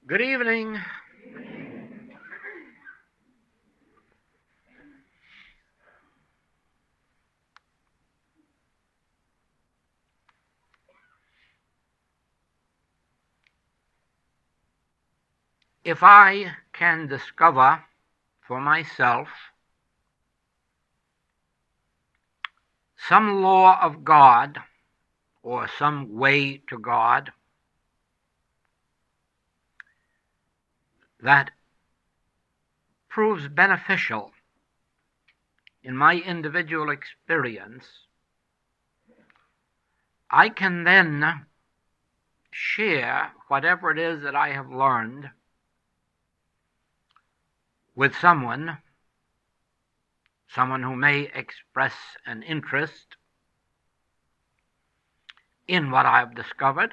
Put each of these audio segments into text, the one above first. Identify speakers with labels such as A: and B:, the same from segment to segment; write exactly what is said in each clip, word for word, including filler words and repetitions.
A: Good evening. If I can discover for myself some law of God or some way to God that proves beneficial in my individual experience, I can then share whatever it is that I have learned with someone, someone who may express an interest in what I have discovered.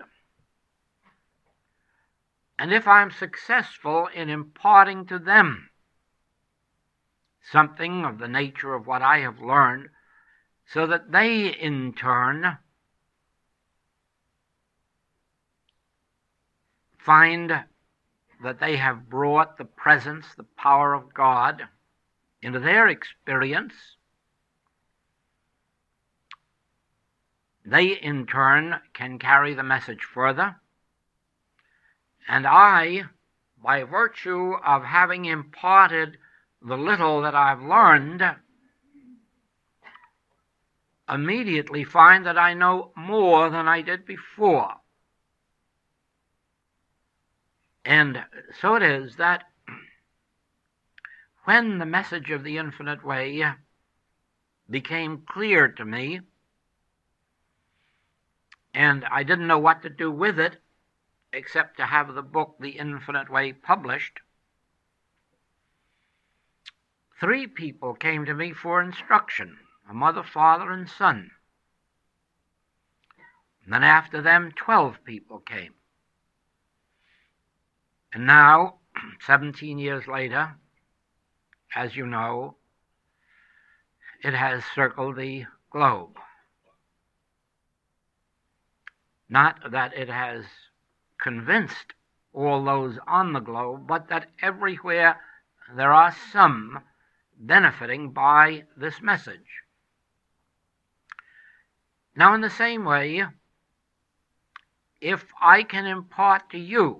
A: And if I'm successful in imparting to them something of the nature of what I have learned, so that they in turn find that they have brought the presence, the power of God into their experience, they in turn can carry the message further. And I, by virtue of having imparted the little that I've learned, immediately find that I know more than I did before. And so it is that when the message of the infinite way became clear to me, and I didn't know what to do with it except to have the book The Infinite Way published, three people came to me for instruction, a mother, father, and son. And then after them, twelve people came. And now, seventeen years later, as you know, it has circled the globe. Not that it has convinced all those on the globe, but that everywhere there are some benefiting by this message. Now, in the same way, if I can impart to you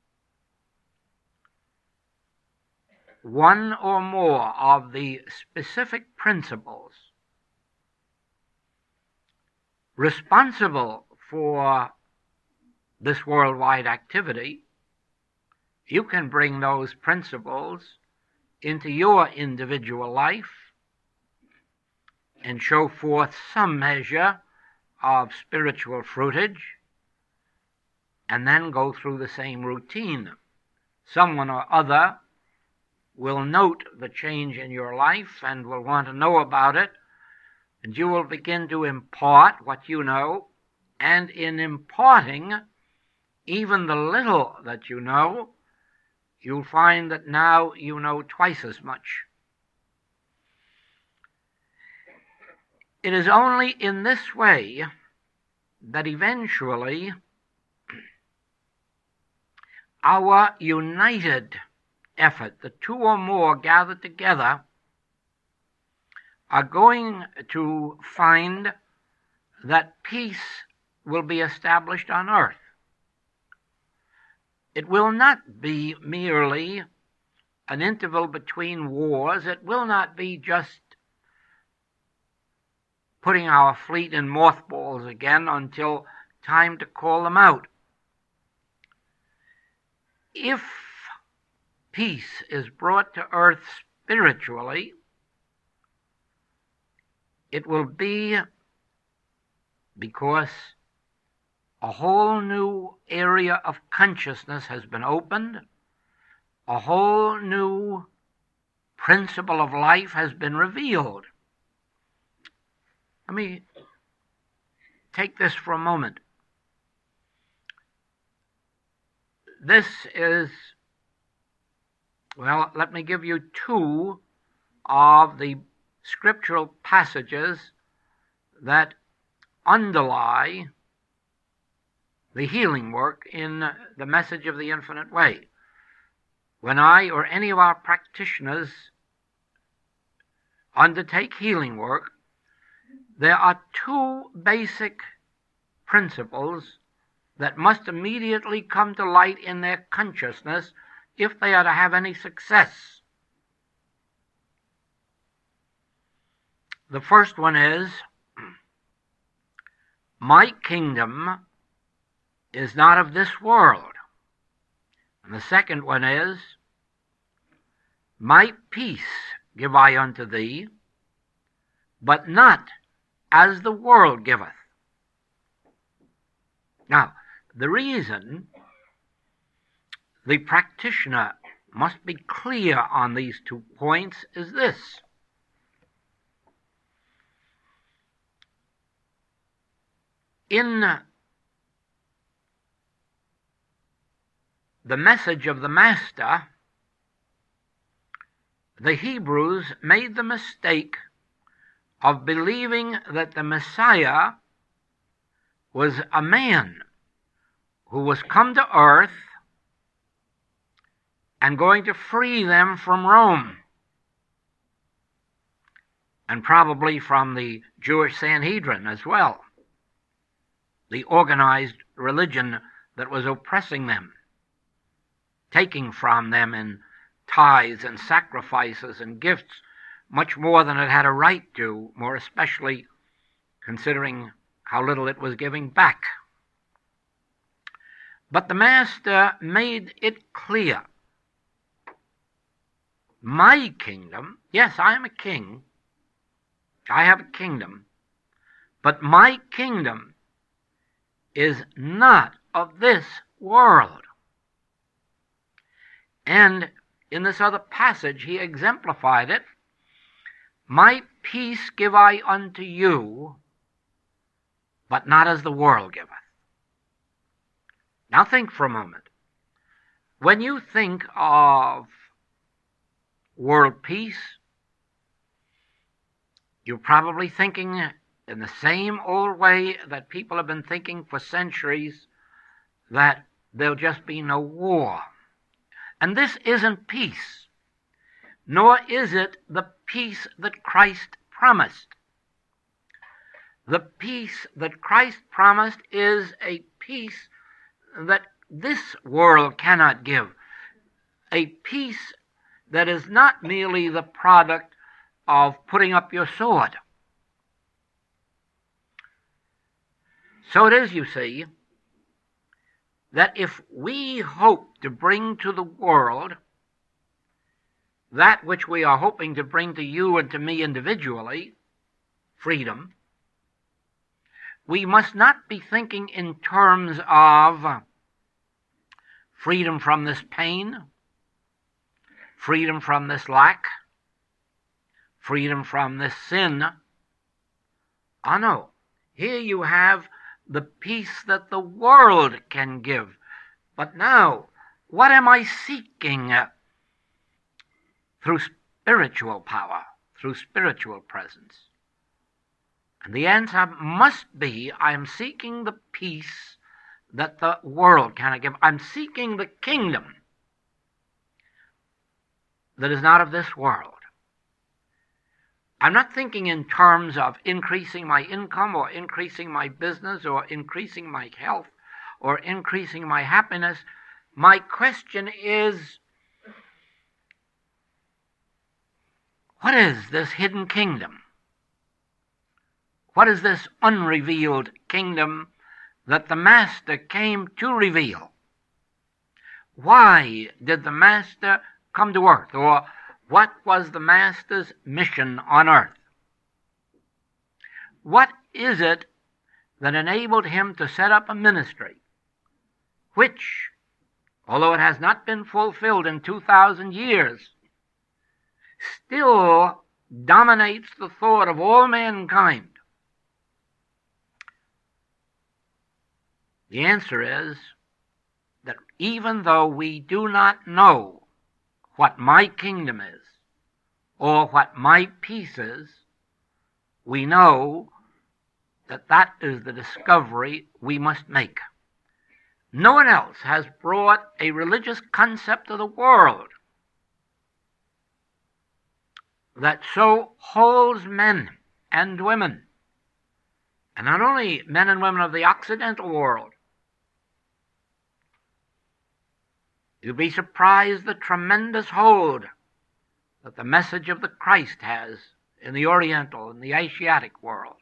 A: one or more of the specific principles responsible for this worldwide activity, you can bring those principles into your individual life and show forth some measure of spiritual fruitage, and then go through the same routine. Someone or other will note the change in your life and will want to know about it, and you will begin to impart what you know, and in imparting even the little that you know, you'll find that now you know twice as much. It is only in this way that eventually our united effort, the two or more gathered together, are going to find that peace will be established on earth. It will not be merely an interval between wars. It will not be just putting our fleet in mothballs again until time to call them out. If peace is brought to earth spiritually, it will be because a whole new area of consciousness has been opened, a whole new principle of life has been revealed. Let me take this for a moment. This is, well, let me give you two of the scriptural passages that underlie the healing work in the message of the infinite way. when I or any of our practitioners undertake healing work, there are two basic principles that must immediately come to light in their consciousness if they are to have any success. The first one is, my kingdom is not of this world. And the second one is, my peace give I unto thee, but not as the world giveth. Now, the reason the practitioner must be clear on these two points is this. In the message of the Master, the Hebrews made the mistake of believing that the Messiah was a man who was come to earth and going to free them from Rome, and probably from the Jewish Sanhedrin as well, the organized religion that was oppressing them, taking from them in tithes and sacrifices and gifts much more than it had a right to, more especially considering how little it was giving back. But the Master made it clear. My kingdom, yes, I am a king. I have a kingdom. But my kingdom is not of this world. And in this other passage, he exemplified it. My peace give I unto you, but not as the world giveth. Now think for a moment. When you think of world peace, you're probably thinking in the same old way that people have been thinking for centuries, that there'll just be no war. And this isn't peace, nor is it the peace that Christ promised. The peace that Christ promised is a peace that this world cannot give, a peace that is not merely the product of putting up your sword. So it is, you see, that if we hope to bring to the world that which we are hoping to bring to you and to me individually, freedom, we must not be thinking in terms of freedom from this pain, freedom from this lack, freedom from this sin. Oh no, here you have the peace that the world can give. But now, what am I seeking through spiritual power, through spiritual presence? And the answer must be, I am seeking the peace that the world cannot give. I'm seeking the kingdom that is not of this world. I'm not thinking in terms of increasing my income or increasing my business or increasing my health or increasing my happiness. My question is, what is this hidden kingdom? What is this unrevealed kingdom that the Master came to reveal? Why did the Master come to earth? Or what was the Master's mission on earth? What is it that enabled him to set up a ministry which, although it has not been fulfilled in two thousand years, still dominates the thought of all mankind? The answer is that even though we do not know what my kingdom is or what my peace is, we know that that is the discovery we must make. No one else has brought a religious concept to the world that so holds men and women, and not only men and women of the Occidental world. You'll be surprised the tremendous hold that the message of the Christ has in the Oriental and the Asiatic world.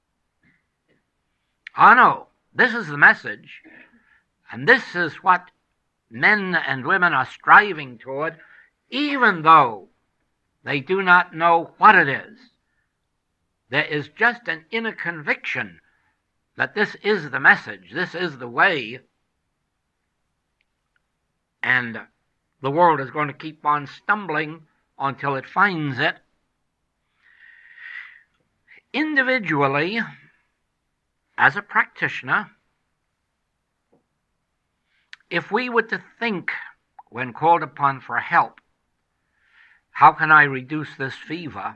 A: Oh no, this is the message, and this is what men and women are striving toward, even though they do not know what it is. There is just an inner conviction that this is the message, this is the way, and the world is going to keep on stumbling until it finds it. Individually, as a practitioner, if we were to think, when called upon for help, how can I reduce this fever?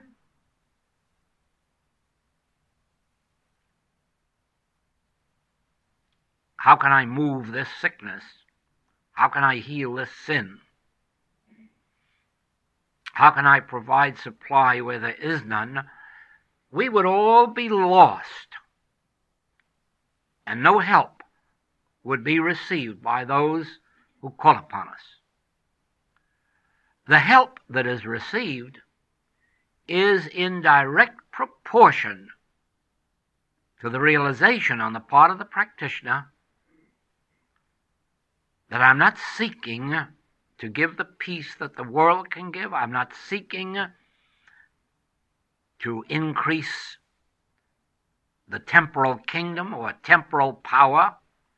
A: How can I move this sickness? How can I heal this sin? How can I provide supply where there is none? We would all be lost, and no help would be received by those who call upon us. The help that is received is in direct proportion to the realization on the part of the practitioner that I'm not seeking to give the peace that the world can give. I'm not seeking to increase the temporal kingdom or temporal power.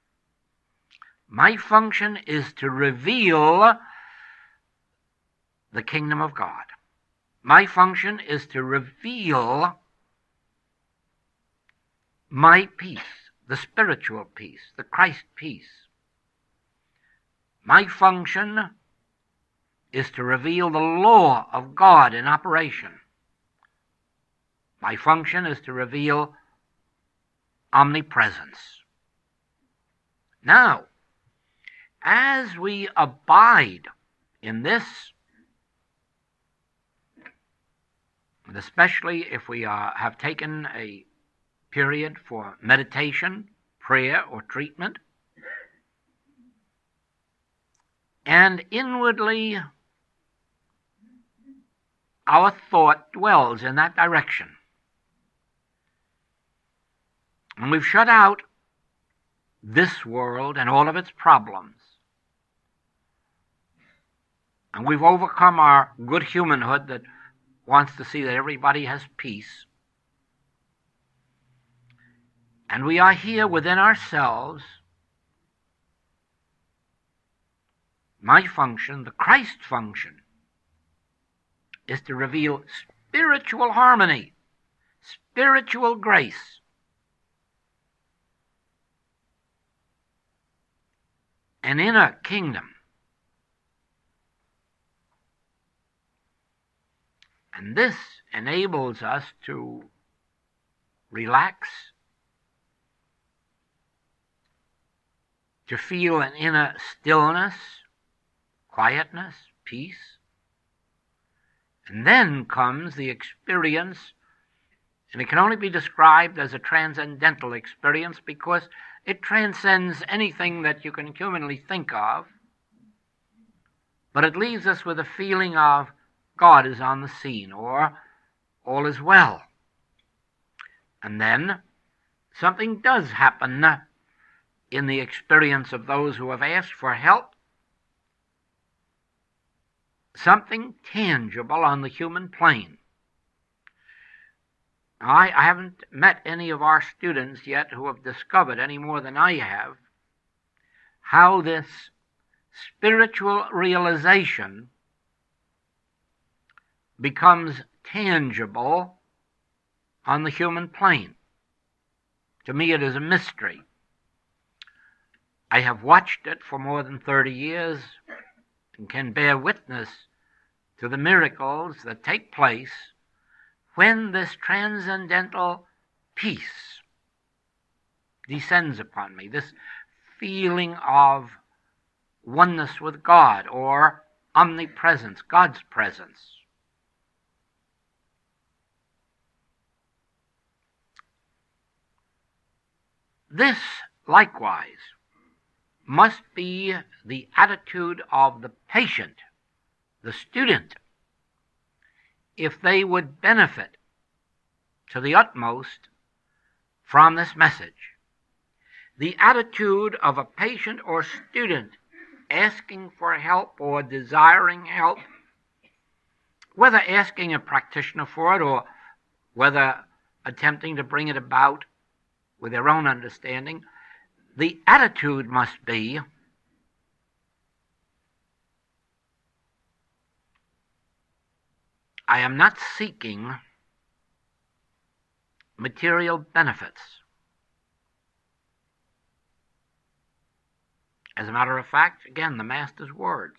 A: My function is to reveal the kingdom of God. My function is to reveal my peace, the spiritual peace, the Christ peace. My function is to reveal the law of God in operation. My function is to reveal omnipresence. Now, as we abide in this, and especially if we are, have taken a period for meditation, prayer, or treatment, and inwardly our thought dwells in that direction, and we've shut out this world and all of its problems, and we've overcome our good humanhood that wants to see that everybody has peace, and we are here within ourselves. My function, the Christ function, is to reveal spiritual harmony, spiritual grace, an inner kingdom. And this enables us to relax, to feel an inner stillness, quietness, peace. And then comes the experience, and it can only be described as a transcendental experience because it transcends anything that you can humanly think of, but it leaves us with a feeling of God is on the scene, or all is well. And then something does happen in the experience of those who have asked for help, something tangible on the human plane. I, I haven't met any of our students yet who have discovered, any more than I have, how this spiritual realization becomes tangible on the human plane. To me, it is a mystery. I have watched it for more than thirty years and can bear witness to the miracles that take place when this transcendental peace descends upon me, this feeling of oneness with God, or omnipresence, God's presence. This, likewise, must be the attitude of the patient, the student, if they would benefit to the utmost from this message. The attitude of a patient or student asking for help or desiring help, whether asking a practitioner for it or whether attempting to bring it about with their own understanding, the attitude must be, I am not seeking material benefits. As a matter of fact, again, the Master's words.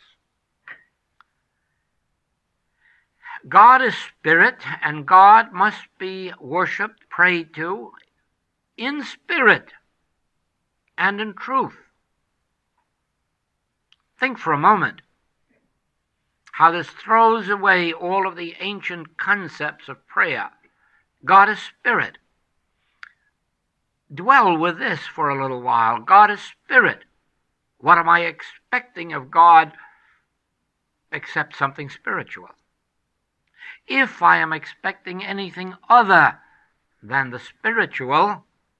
A: God is spirit, and God must be worshipped, prayed to, in spirit and in truth. Think for a moment how this throws away all of the ancient concepts of prayer. God is spirit. Dwell with this for a little while. God is spirit. What am I expecting of God except something spiritual? If I am expecting anything other than the spiritual,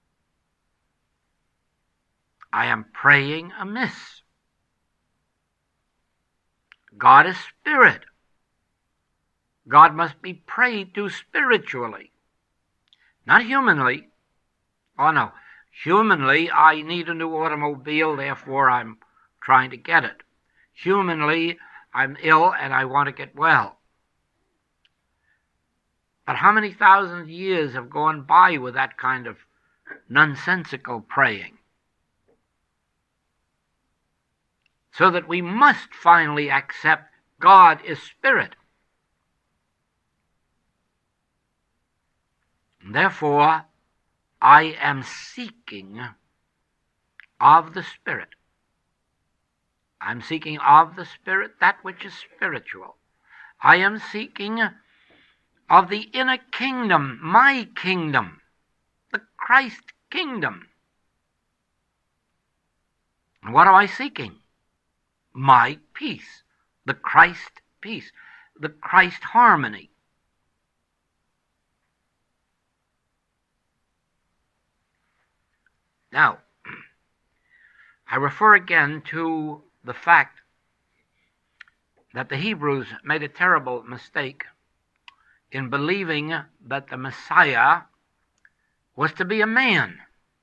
A: I am praying amiss. God is spirit. God must be prayed to spiritually, not humanly. Oh no, humanly I need a new automobile, therefore I'm trying to get it. Humanly I'm ill and I want to get well. But how many thousand years have gone by with that kind of nonsensical praying? So that we must finally accept God is spirit. Therefore, I am seeking of the Spirit. I'm seeking of the Spirit that which is spiritual. I am seeking of the inner kingdom, my kingdom, the Christ kingdom. And what am I seeking? My peace, the Christ peace, the Christ harmony. Now, I refer again to the fact that the Hebrews made a terrible mistake in believing that the Messiah was to be a man.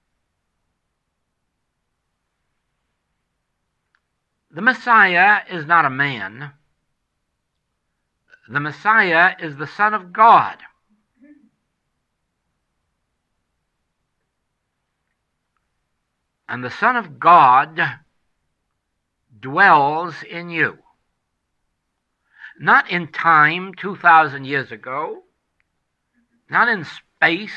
A: The Messiah is not a man. The Messiah is the Son of God. And the Son of God dwells in you. Not in time two thousand years ago, not in space,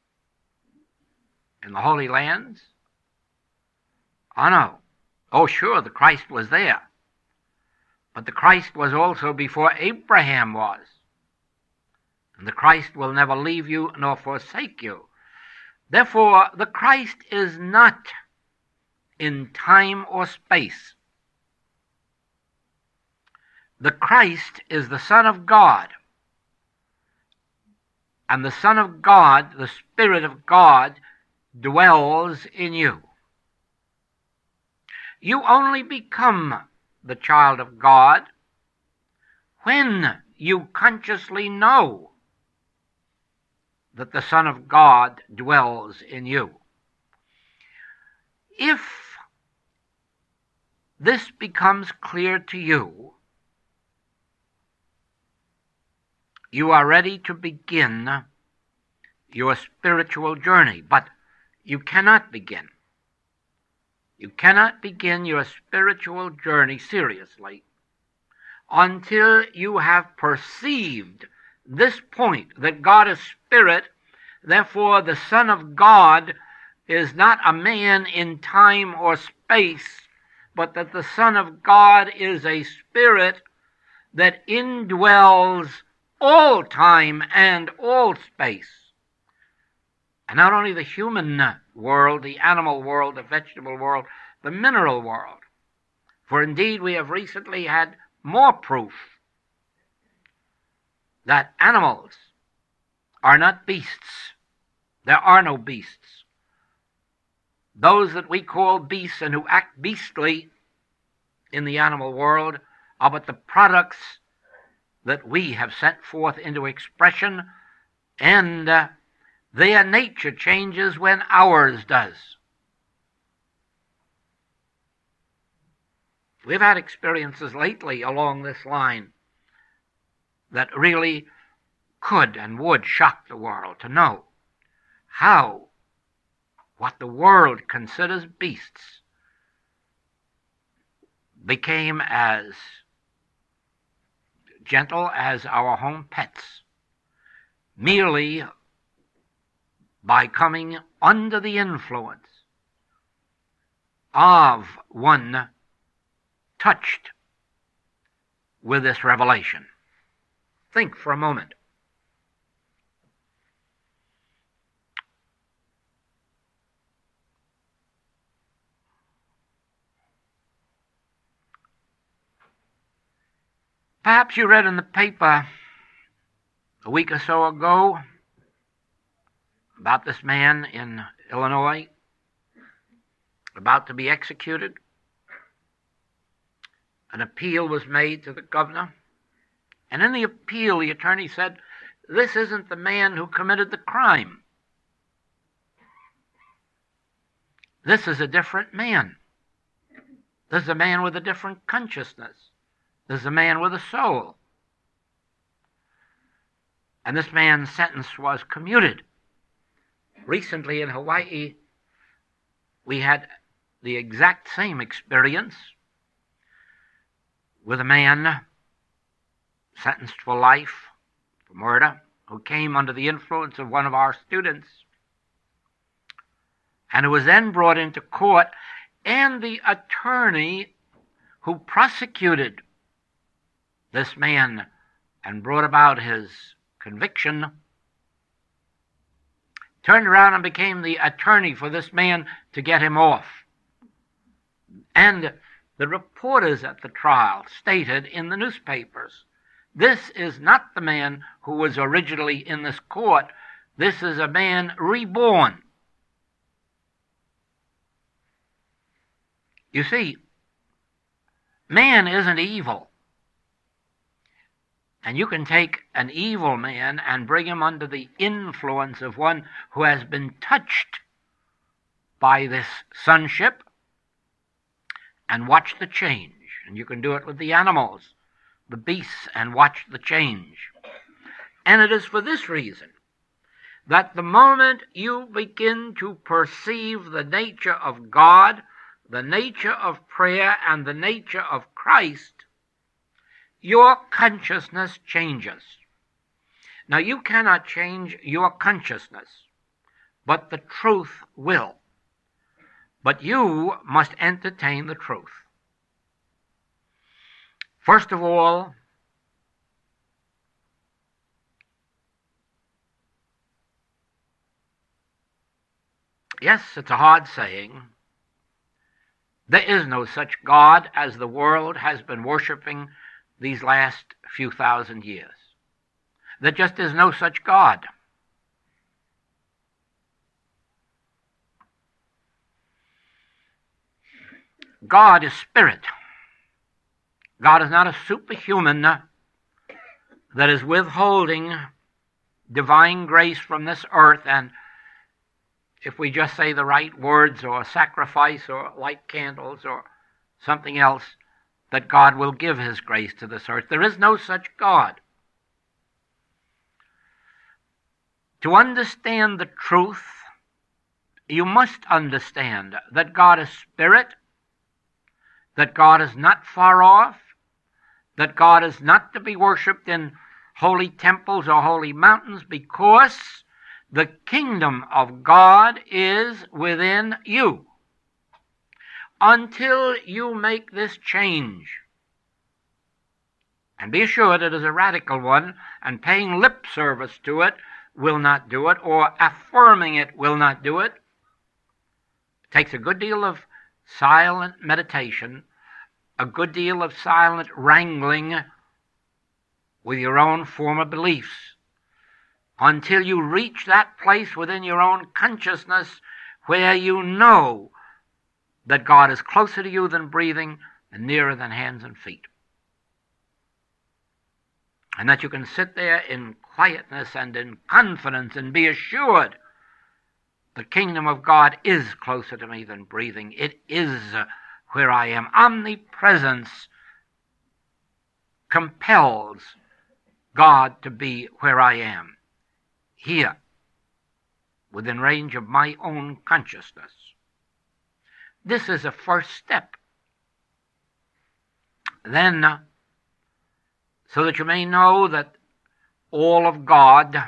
A: in the Holy Lands. Oh no. Oh sure, the Christ was there. But the Christ was also before Abraham was. And the Christ will never leave you nor forsake you. Therefore, the Christ is not in time or space. The Christ is the Son of God. And the Son of God, the Spirit of God, dwells in you. You only become the child of God when you consciously know that the Son of God dwells in you. If this becomes clear to you, you are ready to begin your spiritual journey, but you cannot begin. You cannot begin your spiritual journey seriously until you have perceived this point, that God is spirit, therefore the Son of God is not a man in time or space, but that the Son of God is a spirit that indwells all time and all space. And not only the human world, the animal world, the vegetable world, the mineral world. For indeed we have recently had more proof that animals are not beasts. There are no beasts. Those that we call beasts and who act beastly in the animal world are but the products that we have sent forth into expression, and uh, their nature changes when ours does. We've had experiences lately along this line that really could and would shock the world to know how what the world considers beasts became as gentle as our home pets, merely by coming under the influence of one touched with this revelation. Think for a moment. Perhaps you read in the paper a week or so ago about this man in Illinois about to be executed. An appeal was made to the governor, and in the appeal the attorney said, this isn't the man who committed the crime. This is a different man. This is a man with a different consciousness. This is a man with a soul. And this man's sentence was commuted. Recently in Hawaii, we had the exact same experience with a man sentenced for life for murder who came under the influence of one of our students and who was then brought into court, and the attorney who prosecuted this man and brought about his conviction turned around and became the attorney for this man to get him off. And the reporters at the trial stated in the newspapers, this is not the man who was originally in this court. This is a man reborn. You see, man isn't evil. And you can take an evil man and bring him under the influence of one who has been touched by this sonship and watch the change. And you can do it with the animals, the beasts, and watch the change. And it is for this reason that the moment you begin to perceive the nature of God, the nature of prayer, and the nature of Christ, your consciousness changes. Now, you cannot change your consciousness, but the truth will. But you must entertain the truth. First of all, yes, it's a hard saying. There is no such God as the world has been worshiping these last few thousand years. There just is no such God. God is spirit. God is not a superhuman that is withholding divine grace from this earth, and if we just say the right words or sacrifice or light candles or something else, that God will give his grace to this earth. There is no such God. To understand the truth, you must understand that God is spirit, that God is not far off, that God is not to be worshipped in holy temples or holy mountains, because the kingdom of God is within you. Until you make this change, and be assured it is a radical one, and paying lip service to it will not do it, or affirming it will not do it. It takes a good deal of silent meditation, a good deal of silent wrangling with your own former beliefs, until you reach that place within your own consciousness where you know that God is closer to you than breathing and nearer than hands and feet. And that you can sit there in quietness and in confidence and be assured the kingdom of God is closer to me than breathing. It is where I am. Omnipresence compels God to be where I am, here, within range of my own consciousness. This is a first step. Then, so that you may know that all of God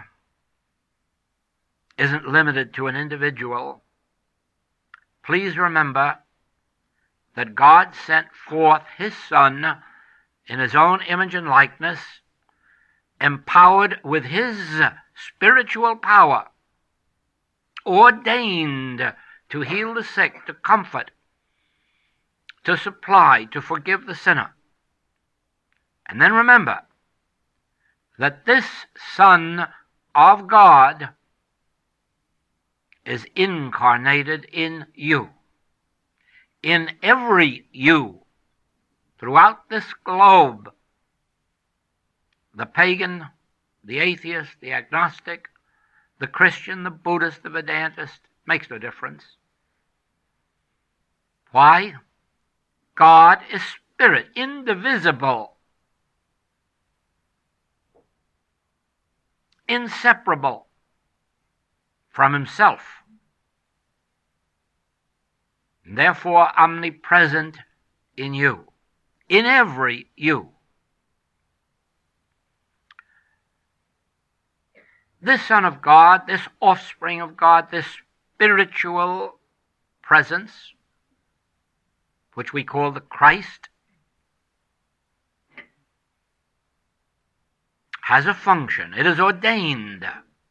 A: isn't limited to an individual, please remember that God sent forth His Son in His own image and likeness, empowered with His spiritual power, ordained to heal the sick, to comfort, to supply, to forgive the sinner. And then remember that this Son of God is incarnated in you, in every you, throughout this globe. The pagan, the atheist, the agnostic, the Christian, the Buddhist, the Vedantist, makes no difference. Why? God is spirit, indivisible, inseparable from Himself, and therefore omnipresent in you, in every you. This Son of God, this offspring of God, this spiritual presence, which we call the Christ, has a function. It is ordained.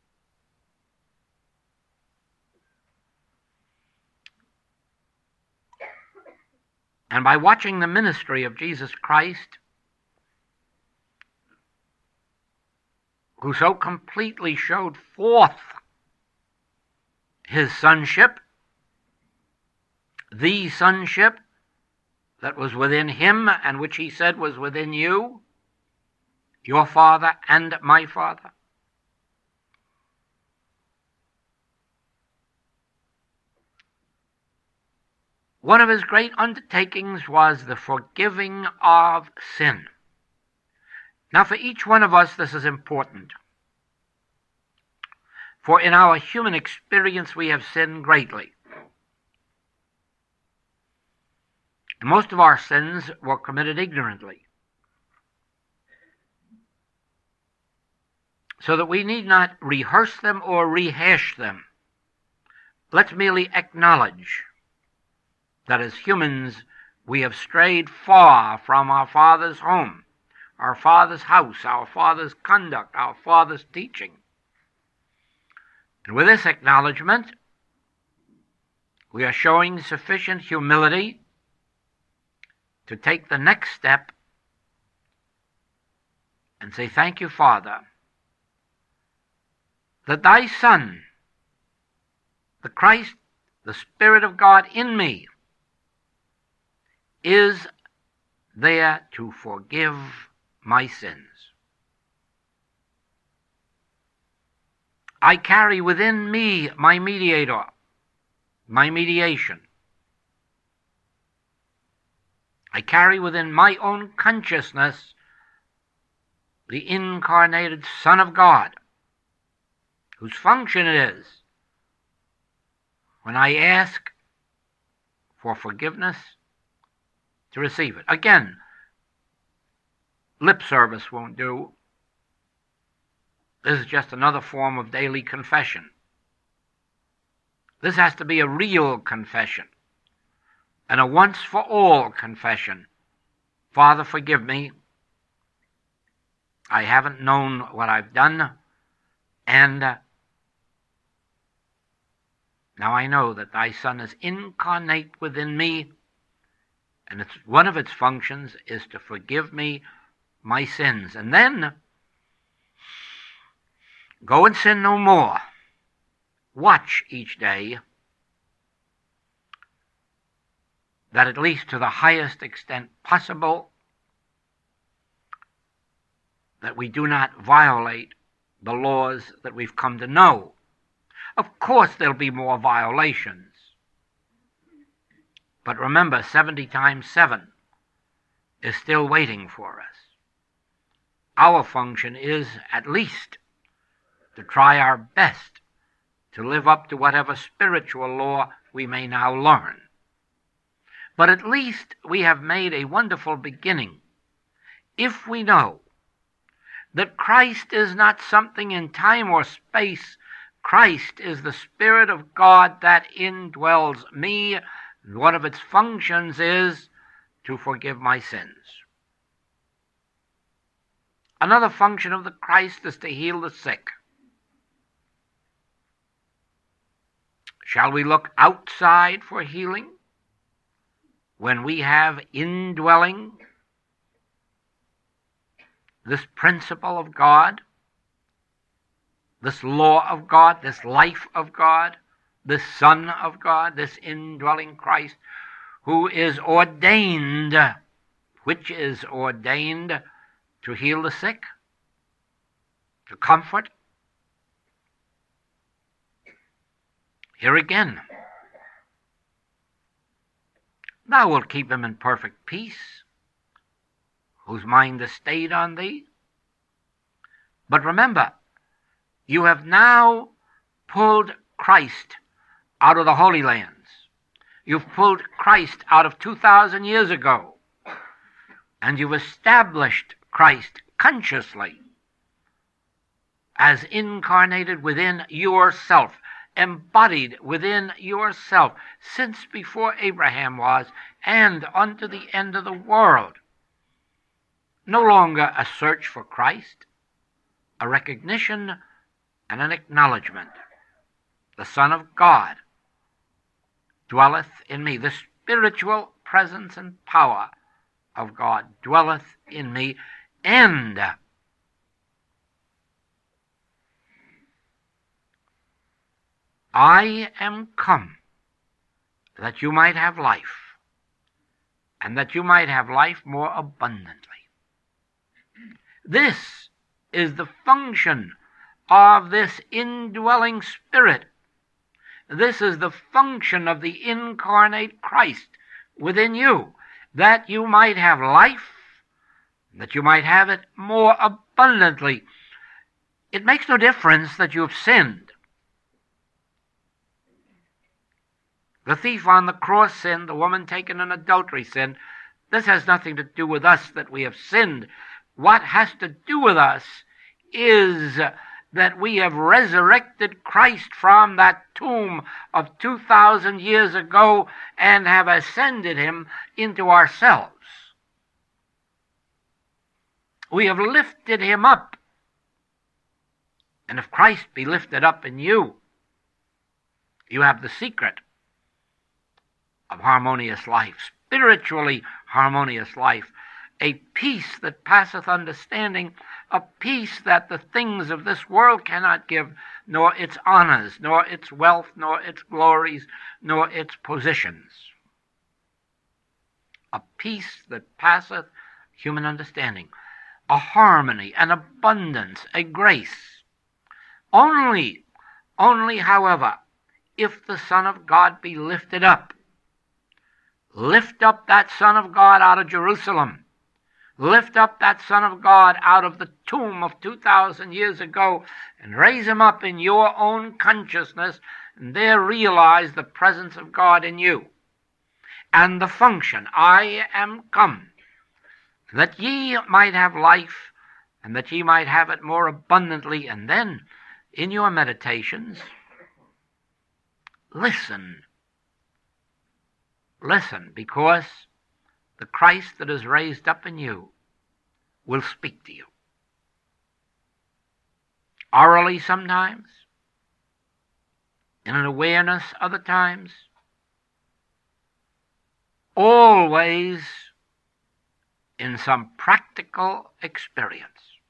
A: And by watching the ministry of Jesus Christ, who so completely showed forth His sonship, the sonship that was within Him and which He said was within you, your Father and my Father. One of His great undertakings was the forgiving of sin. Now, for each one of us, this is important. For in our human experience, we have sinned greatly. And most of our sins were committed ignorantly, so that we need not rehearse them or rehash them. Let's merely acknowledge that as humans, we have strayed far from our Father's home, our Father's house, our Father's conduct, our Father's teaching. And with this acknowledgement, we are showing sufficient humility to take the next step and say, thank you, Father, that Thy Son, the Christ, the Spirit of God in me, is there to forgive my sins. I carry within me my mediator, my mediation. I carry within my own consciousness the incarnated Son of God, whose function it is, when I ask for forgiveness, to receive it. Again, lip service won't do. This is just another form of daily confession. This has to be a real confession, and a once-for-all confession. Father, forgive me. I haven't known what I've done, and uh, Now I know that thy Son is incarnate within me, and it's, one of its functions is to forgive me my sins. And then, go and sin no more. Watch each day that at least to the highest extent possible that we do not violate the laws that we've come to know. Of course there'll be more violations. But remember, seventy times seven is still waiting for us. Our function is at least to try our best to live up to whatever spiritual law we may now learn. But at least we have made a wonderful beginning if we know that Christ is not something in time or space. Christ is the Spirit of God that indwells me. One of its functions is to forgive my sins. Another function of the Christ is to heal the sick. Shall we look outside for healing when we have indwelling this principle of God, this law of God, this life of God, this Son of God, this indwelling Christ, who is ordained, which is ordained to heal the sick, to comfort? Here again, thou wilt keep him in perfect peace, whose mind is stayed on thee. But remember, you have now pulled Christ out of the Holy Lands. You've pulled Christ out of two thousand years ago, and you've established Christ consciously as incarnated within yourself, embodied within yourself, since before Abraham was, and unto the end of the world. No longer a search for Christ, a recognition and an acknowledgement. The Son of God dwelleth in me. The spiritual presence and power of God dwelleth in me, and I am come that you might have life, and that you might have life more abundantly. This is the function of this indwelling Spirit. This is the function of the incarnate Christ within you, that you might have life, that you might have it more abundantly. It makes no difference that you've sinned. The thief on the cross sinned, the woman taken in adultery sinned. This has nothing to do with us that we have sinned. What has to do with us is that we have resurrected Christ from that tomb of two thousand years ago and have ascended him into ourselves. We have lifted him up. And if Christ be lifted up in you, you have the secret of harmonious life, spiritually harmonious life, a peace that passeth understanding, a peace that the things of this world cannot give, nor its honors, nor its wealth, nor its glories, nor its positions. A peace that passeth human understanding, a harmony, an abundance, a grace. Only, only, however, if the Son of God be lifted up. Lift up that Son of God out of Jerusalem. Lift up that Son of God out of the tomb of two thousand years ago and raise him up in your own consciousness, and there realize the presence of God in you. And the function, I am come, that ye might have life, and that ye might have it more abundantly. And then, in your meditations, listen. Listen, because the Christ that is raised up in you will speak to you. Orally sometimes, in an awareness other times. Always in some practical experience.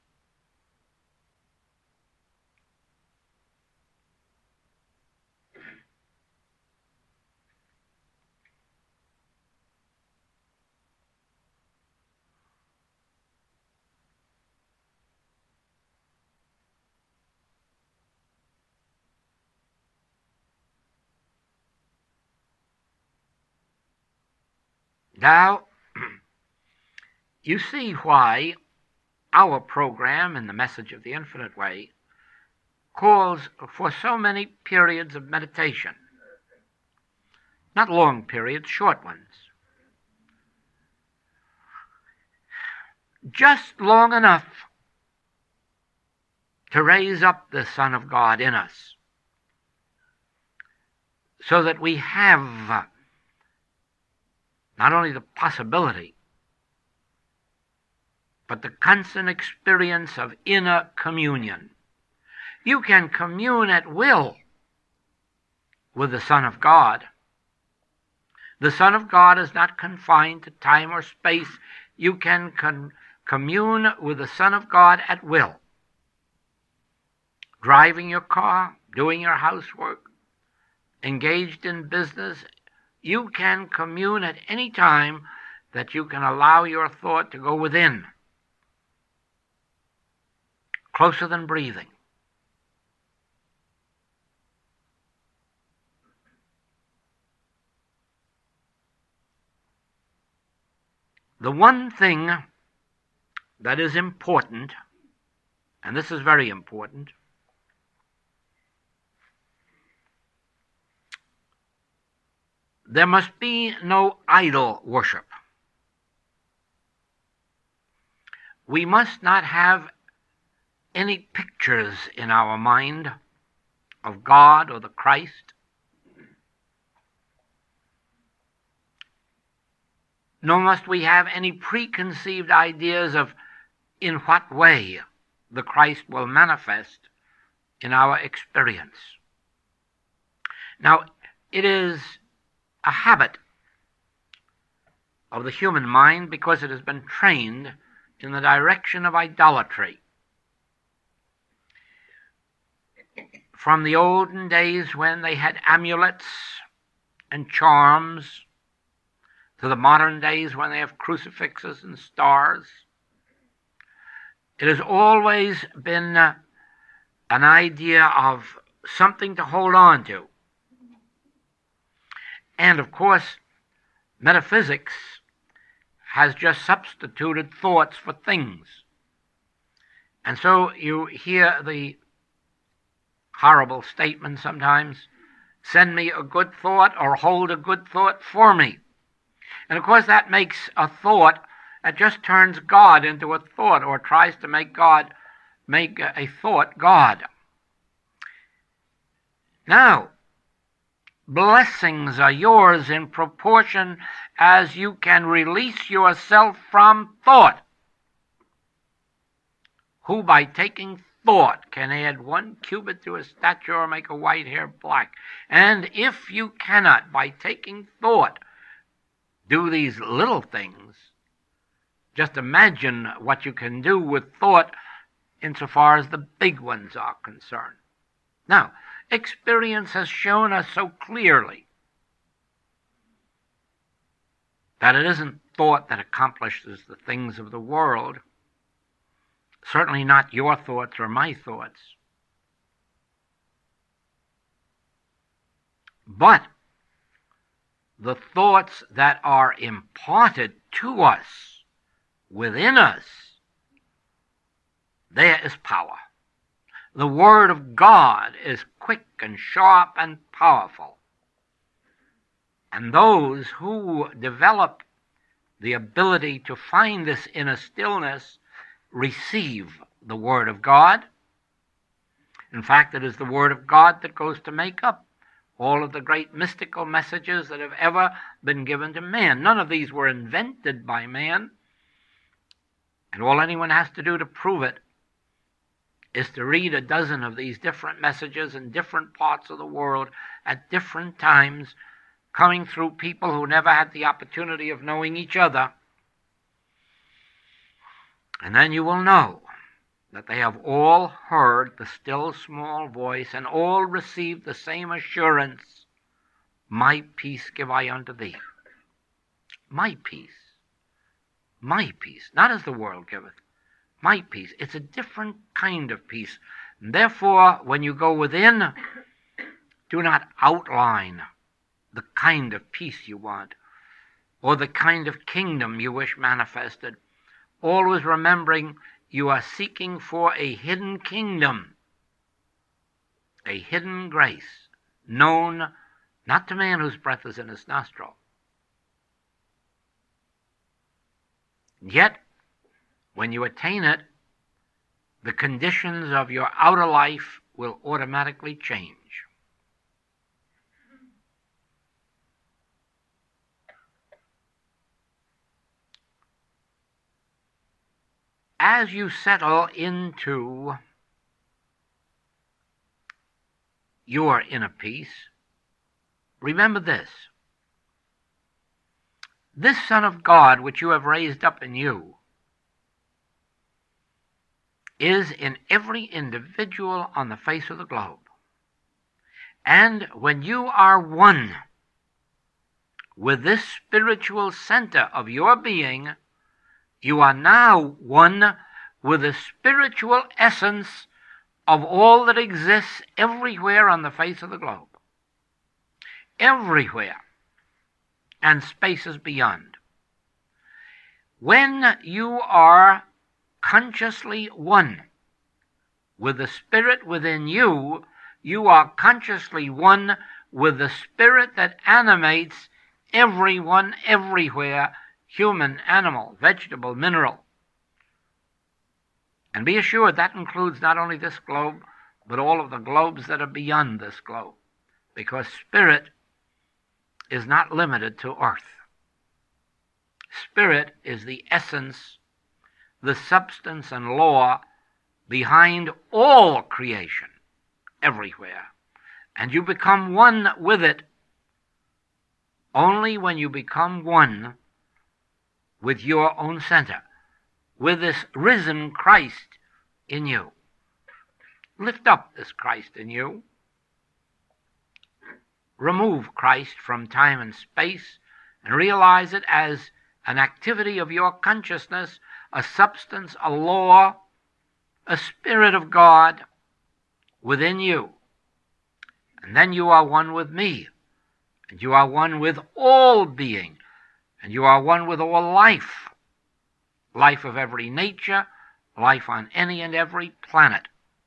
A: Now, you see why our program in the Message of the Infinite Way calls for so many periods of meditation. Not long periods, short ones. Just long enough to raise up the Son of God in us, so that we have not only the possibility, but the constant experience of inner communion. You can commune at will with the Son of God. The Son of God is not confined to time or space. You can con- commune with the Son of God at will. Driving your car, doing your housework, engaged in business, you can commune at any time that you can allow your thought to go within, closer than breathing. The one thing that is important, and this is very important, there must be no idol worship. We must not have any pictures in our mind of God or the Christ. Nor must we have any preconceived ideas of in what way the Christ will manifest in our experience. Now, it is a habit of the human mind, because it has been trained in the direction of idolatry. From the olden days when they had amulets and charms, to the modern days when they have crucifixes and stars, it has always been uh, an idea of something to hold on to. And of course, metaphysics has just substituted thoughts for things. And so you hear the horrible statement sometimes, send me a good thought or hold a good thought for me. And of course that makes a thought, that just turns God into a thought, or tries to make God, make a thought God. Now, blessings are yours in proportion as you can release yourself from thought. Who by taking thought can add one cubit to a stature or make a white hair black. And if you cannot, by taking thought, do these little things, just imagine what you can do with thought insofar as the big ones are concerned. Now, experience has shown us so clearly that it isn't thought that accomplishes the things of the world, certainly not your thoughts or my thoughts, but the thoughts that are imparted to us, within us, there is power. The Word of God is quick and sharp and powerful. And those who develop the ability to find this inner stillness receive the Word of God. In fact, it is the Word of God that goes to make up all of the great mystical messages that have ever been given to man. None of these were invented by man, and all anyone has to do to prove it is to read a dozen of these different messages in different parts of the world at different times, coming through people who never had the opportunity of knowing each other. And then you will know that they have all heard the still small voice and all received the same assurance, my peace give I unto thee. My peace. My peace. Not as the world giveth. My peace. It's a different kind of peace. And therefore, when you go within, do not outline the kind of peace you want or the kind of kingdom you wish manifested. Always remembering you are seeking for a hidden kingdom, a hidden grace, known not to man whose breath is in his nostril. Yet, when you attain it, the conditions of your outer life will automatically change. As you settle into your inner peace, remember this. This Son of God, which you have raised up in you, is in every individual on the face of the globe. And when you are one with this spiritual center of your being, you are now one with the spiritual essence of all that exists everywhere on the face of the globe. Everywhere. And spaces beyond. When you are consciously one with the Spirit within you, you are consciously one with the Spirit that animates everyone, everywhere, human, animal, vegetable, mineral. And be assured that includes not only this globe, but all of the globes that are beyond this globe. Because Spirit is not limited to earth. Spirit is the essence, the substance and law behind all creation, everywhere. And you become one with it only when you become one with your own center, with this risen Christ in you. Lift up this Christ in you. Remove Christ from time and space and realize it as an activity of your consciousness, a substance, a law, a Spirit of God within you. And then you are one with me, and you are one with all being, and you are one with all life, life of every nature, life on any and every planet.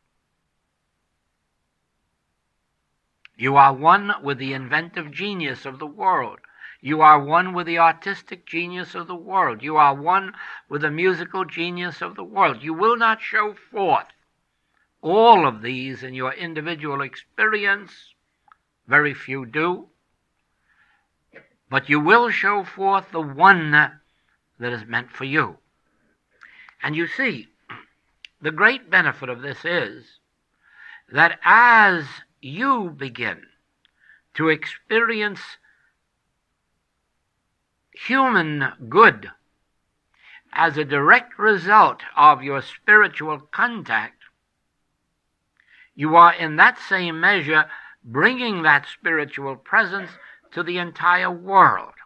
A: You are one with the inventive genius of the world. You are one with the artistic genius of the world. You are one with the musical genius of the world. You will not show forth all of these in your individual experience. Very few do. But you will show forth the one that is meant for you. And you see, the great benefit of this is that as you begin to experience human good as a direct result of your spiritual contact, you are in that same measure bringing that spiritual presence to the entire world.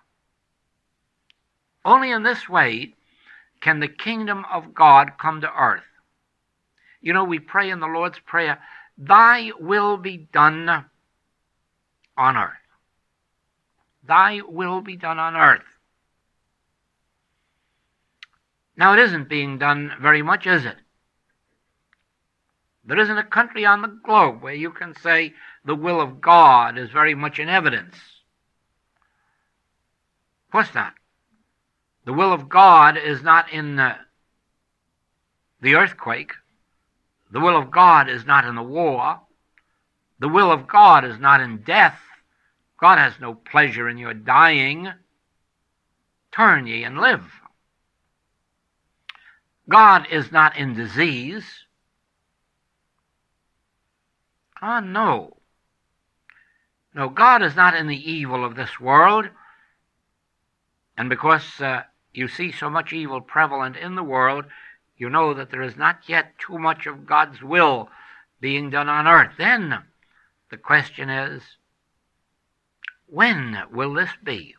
A: Only in this way can the kingdom of God come to earth. You know, we pray in the Lord's Prayer, Thy will be done on earth. Thy will be done on earth. Now, it isn't being done very much, is it? There isn't a country on the globe where you can say the will of God is very much in evidence. Of course not. The will of God is not in uh, the earthquake. The will of God is not in the war. The will of God is not in death. God has no pleasure in your dying. Turn ye and live. God is not in disease. Ah, no. No, God is not in the evil of this world. And because uh, you see so much evil prevalent in the world, you know that there is not yet too much of God's will being done on earth. Then the question is, when will this be?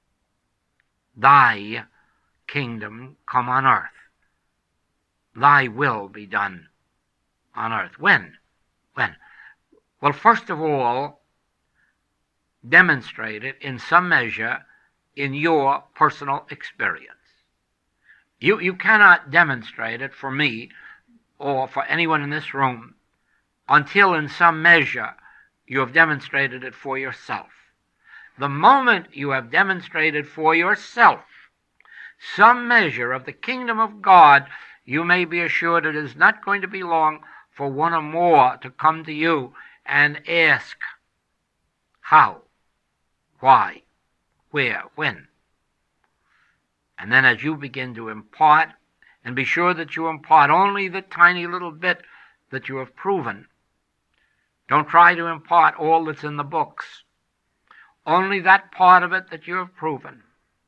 A: Thy kingdom come on earth. Thy will be done on earth. When? When? Well, first of all, demonstrate it in some measure in your personal experience. You, you cannot demonstrate it for me or for anyone in this room until in some measure you have demonstrated it for yourself. The moment you have demonstrated for yourself some measure of the kingdom of God, you may be assured it is not going to be long for one or more to come to you and ask, how, why, where, when. And then as you begin to impart, and be sure that you impart only the tiny little bit that you have proven. Don't try to impart all that's in the books. Only that part of it that you have proven.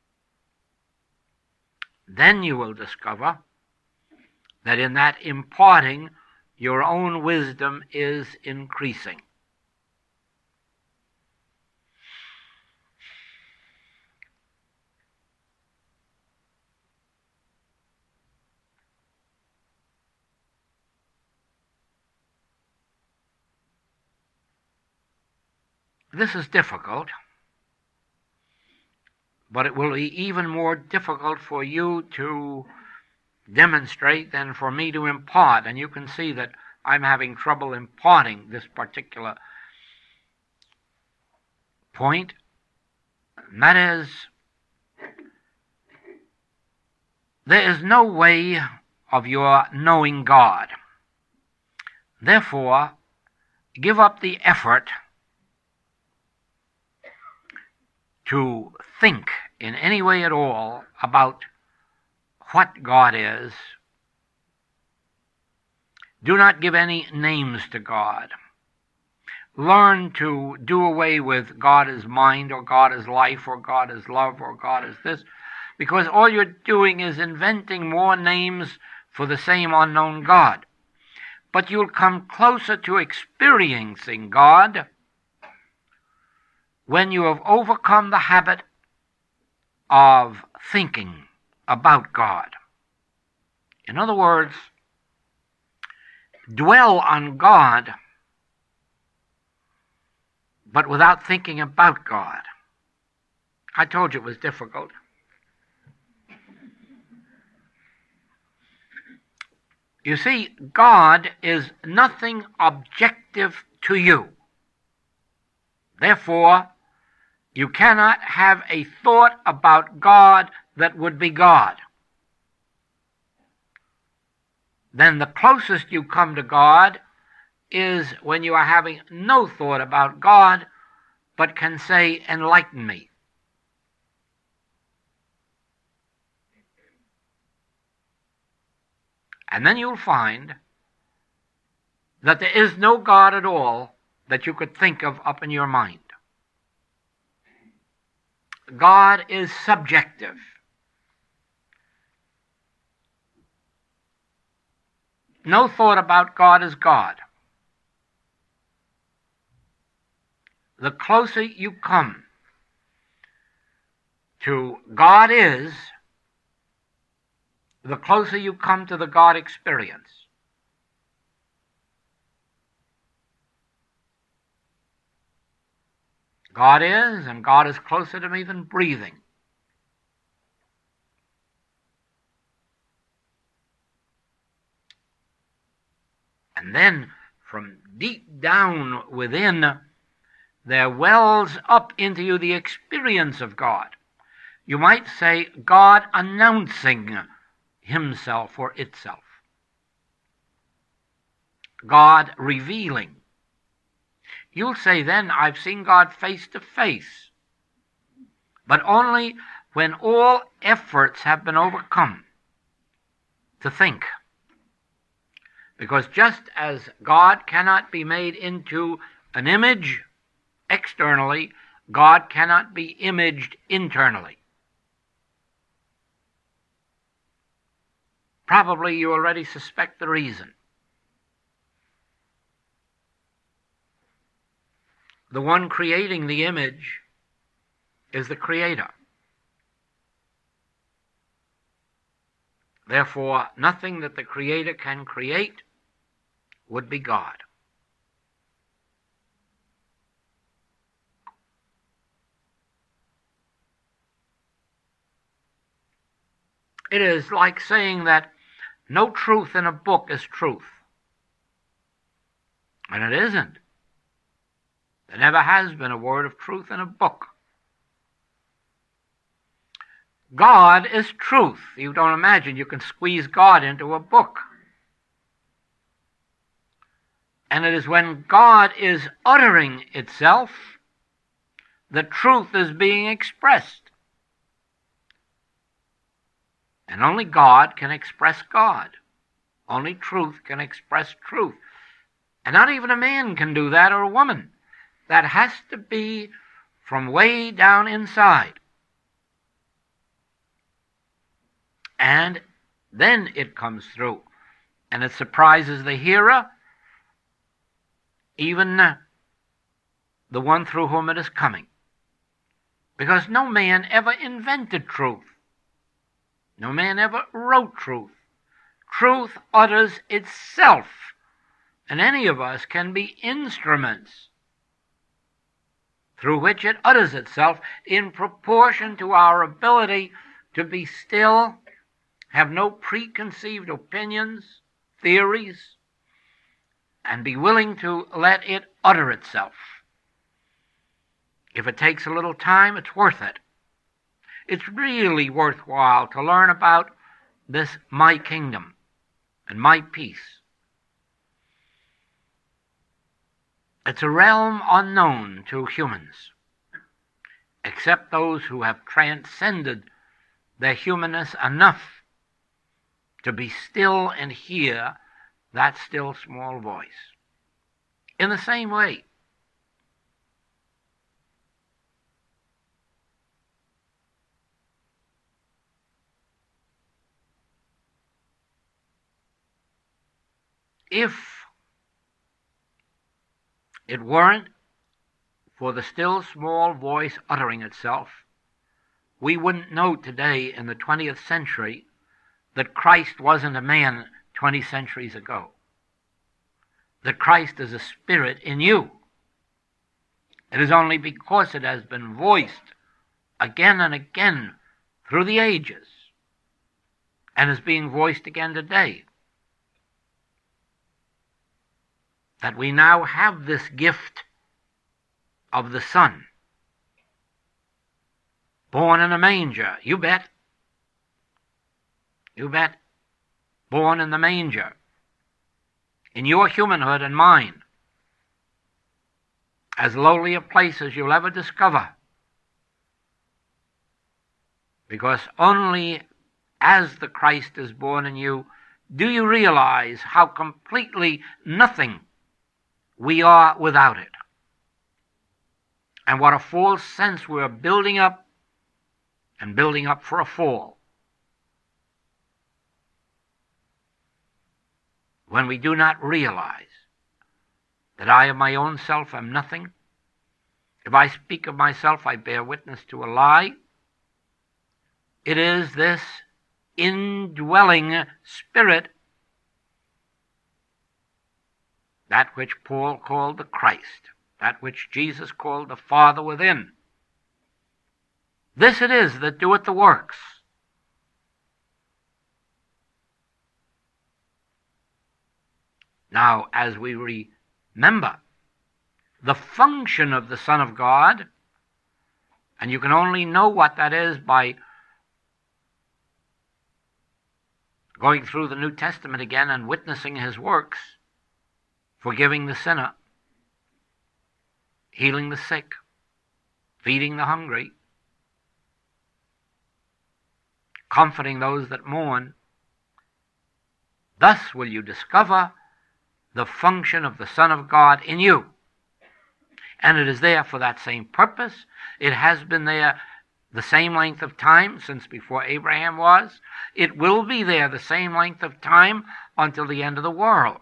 A: Then you will discover that in that imparting, your own wisdom is increasing. This is difficult, but it will be even more difficult for you to demonstrate than for me to impart. And you can see that I'm having trouble imparting this particular point. And that is, there is no way of your knowing God. Therefore, give up the effort to think in any way at all about what God is. Do not give any names to God. Learn to do away with God is mind, or God is life, or God is love, or God is this, because all you're doing is inventing more names for the same unknown God. But you'll come closer to experiencing God when you have overcome the habit of thinking about God. In other words, dwell on God, but without thinking about God. I told you it was difficult. You see, God is nothing objective to you. Therefore, you cannot have a thought about God that would be God. Then the closest you come to God is when you are having no thought about God, but can say, enlighten me. And then you'll find that there is no God at all that you could think of up in your mind. God is subjective. No thought about God is God. The closer you come to God is, the closer you come to the God experience. God is, and God is closer to me than breathing. And then, from deep down within, there wells up into you the experience of God. You might say God announcing himself or itself. God revealing. You'll say then, I've seen God face to face. But only when all efforts have been overcome to think. Because just as God cannot be made into an image externally, God cannot be imaged internally. Probably you already suspect the reason. The one creating the image is the Creator. Therefore, nothing that the Creator can create would be God. It is like saying that no truth in a book is truth. And it isn't. There never has been a word of truth in a book. God is truth. You don't imagine you can squeeze God into a book. And it is when God is uttering itself that truth is being expressed. And only God can express God. Only truth can express truth. And not even a man can do that, or a woman. That has to be from way down inside. And then it comes through. And it surprises the hearer, even the one through whom it is coming. Because no man ever invented truth. No man ever wrote truth. Truth utters itself, and any of us can be instruments through which it utters itself in proportion to our ability to be still, have no preconceived opinions, theories, and be willing to let it utter itself. If it takes a little time, it's worth it. It's really worthwhile to learn about this my kingdom and my peace. It's a realm unknown to humans, except those who have transcended their humanness enough to be still and hear that still small voice. In the same way, if it weren't for the still small voice uttering itself, we wouldn't know today in the twentieth century that Christ wasn't a man twenty centuries ago. That Christ is a spirit in you. It is only because it has been voiced again and again through the ages and is being voiced again today that we now have this gift of the Son. Born in a manger, you bet. You bet. Born in the manger. In your humanhood and mine. As lowly a place as you'll ever discover. Because only as the Christ is born in you do you realize how completely nothing we are without it. And what a false sense we're building up, and building up for a fall. When we do not realize that I of my own self am nothing. If I speak of myself, I bear witness to a lie. It is this indwelling spirit, that which Paul called the Christ, that which Jesus called the Father within. This it is that doeth the works. Now, as we remember the function of the Son of God, and you can only know what that is by going through the New Testament again and witnessing his works, forgiving the sinner, healing the sick, feeding the hungry, comforting those that mourn. Thus will you discover the function of the Son of God in you. And it is there for that same purpose. It has been there the same length of time since before Abraham was. It will be there the same length of time until the end of the world.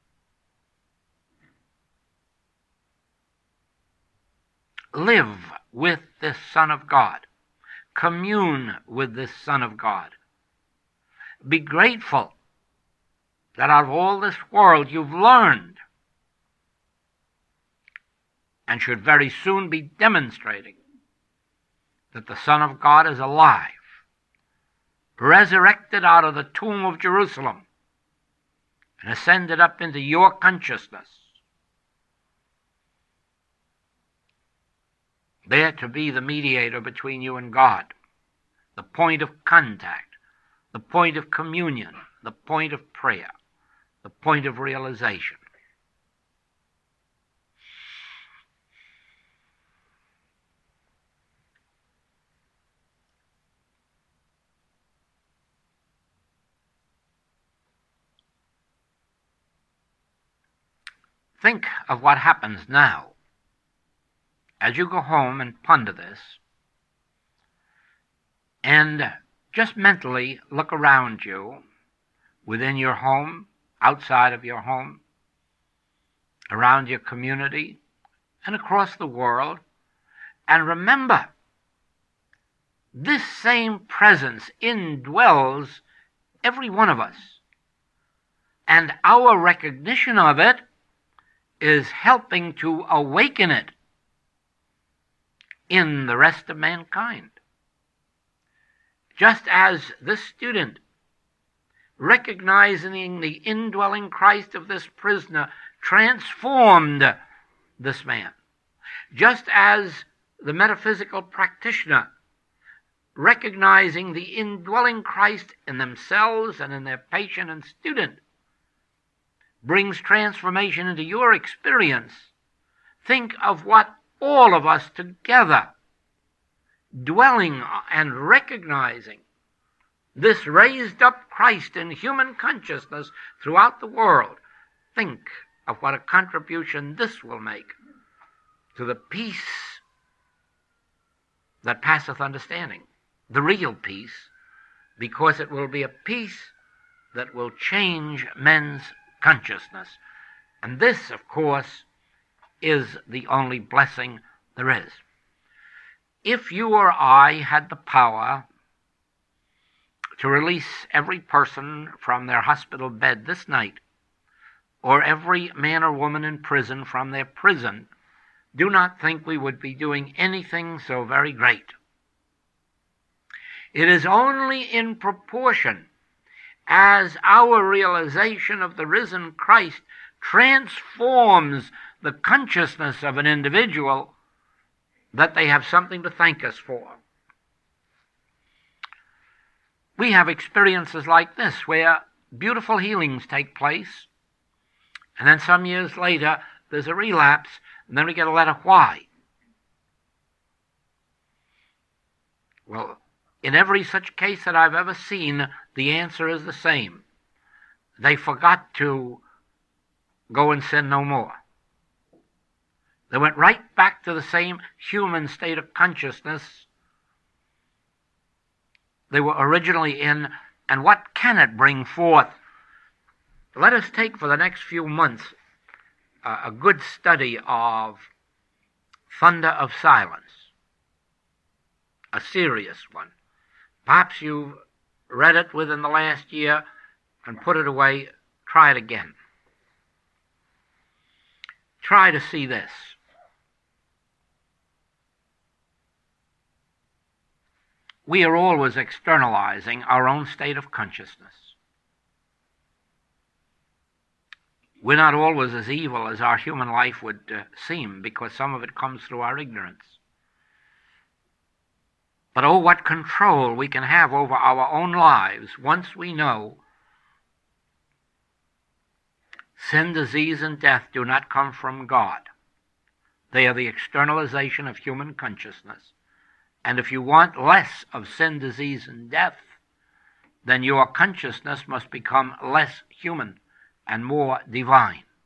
A: Live with this Son of God. Commune with this Son of God. Be grateful that out of all this world you've learned and should very soon be demonstrating that the Son of God is alive, resurrected out of the tomb of Jerusalem, and ascended up into your consciousness, there to be the mediator between you and God, the point of contact, the point of communion, the point of prayer, the point of realization. Think of what happens now as you go home and ponder this, and just mentally look around you, within your home, outside of your home, around your community, and across the world, and remember, this same presence indwells every one of us, and our recognition of it is helping to awaken it in the rest of mankind. Just as this student, recognizing the indwelling Christ of this prisoner, transformed this man. Just as the metaphysical practitioner, recognizing the indwelling Christ in themselves and in their patient and student, brings transformation into your experience, think of what all of us together, dwelling and recognizing this raised up Christ in human consciousness throughout the world, think of what a contribution this will make to the peace that passeth understanding, the real peace, because it will be a peace that will change men's consciousness. And this, of course, is the only blessing there is. If you or I had the power to release every person from their hospital bed this night, or every man or woman in prison from their prison, do not think we would be doing anything so very great. It is only in proportion as our realization of the risen Christ transforms the consciousness of an individual that they have something to thank us for. We have experiences like this where beautiful healings take place, and then some years later there's a relapse, and then we get a letter, why? Well, in every such case that I've ever seen, the answer is the same. They forgot to go and sin no more. They went right back to the same human state of consciousness they were originally in, and what can it bring forth? Let us take for the next few months uh, a good study of Thunder of Silence, a serious one. Perhaps you've read it within the last year and put it away. Try it again. Try to see this. We are always externalizing our own state of consciousness. We're not always as evil as our human life would uh, seem, because some of it comes through our ignorance. But oh, what control we can have over our own lives once we know sin, disease, and death do not come from God. They are the externalization of human consciousness. And if you want less of sin, disease, and death, then your consciousness must become less human and more divine.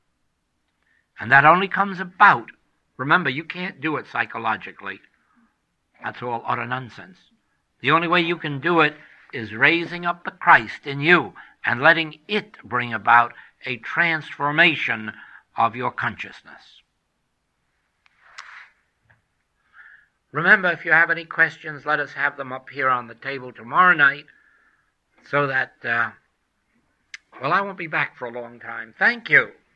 A: And that only comes about. Remember, you can't do it psychologically. That's all utter nonsense. The only way you can do it is raising up the Christ in you and letting it bring about a transformation of your consciousness. Remember, if you have any questions, let us have them up here on the table tomorrow night so that, uh, well, I won't be back for a long time. Thank you.